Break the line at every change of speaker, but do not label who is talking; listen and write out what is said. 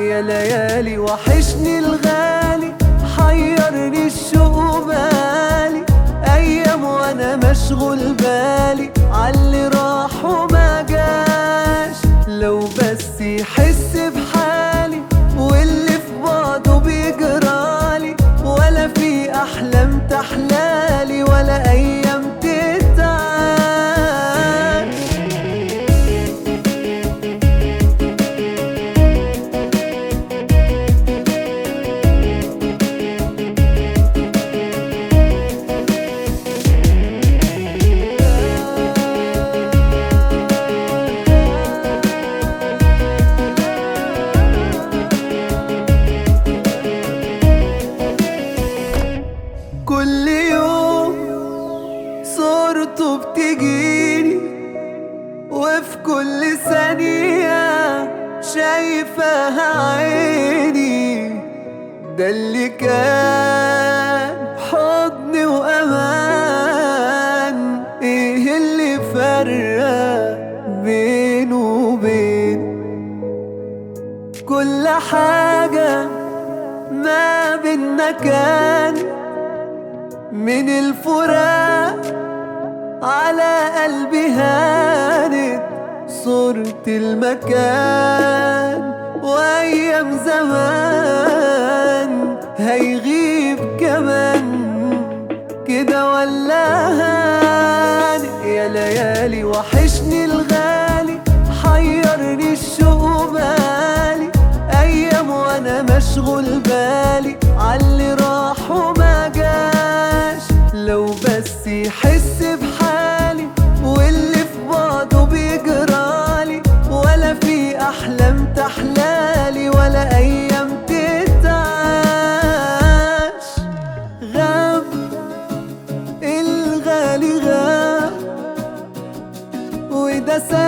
يا ليالي وحشني الغالي، حيرني الشوق مالي، ايام وانا مشغول بالي عاللي راح وما جاش. لو بس يحس بحالي واللي في بعضه بيجرالي، ولا في احلام تحلالي ولا ايام تتعاش. كل يوم صورته بتجيني، وفي كل ثانية شايفاها عيني. ده اللي كان حضن وأمان، ايه اللي فرق بينه وبين كل حاجة ما بينا كان من الفراق على قلبي هانت صورة المكان. وأيام زمان هيغيب كمان كده ولا هان. يا ليالي وحشني الغالي، حيرني الشوق مالي، أيام وأنا مشغول بالي عاللي راح وما جاش. لو بس يحس بحالي واللي في بعضه بيجرالي، ولا في أحلام تحلالي ولا أيام تتعاش. غاب الغالي غاب وده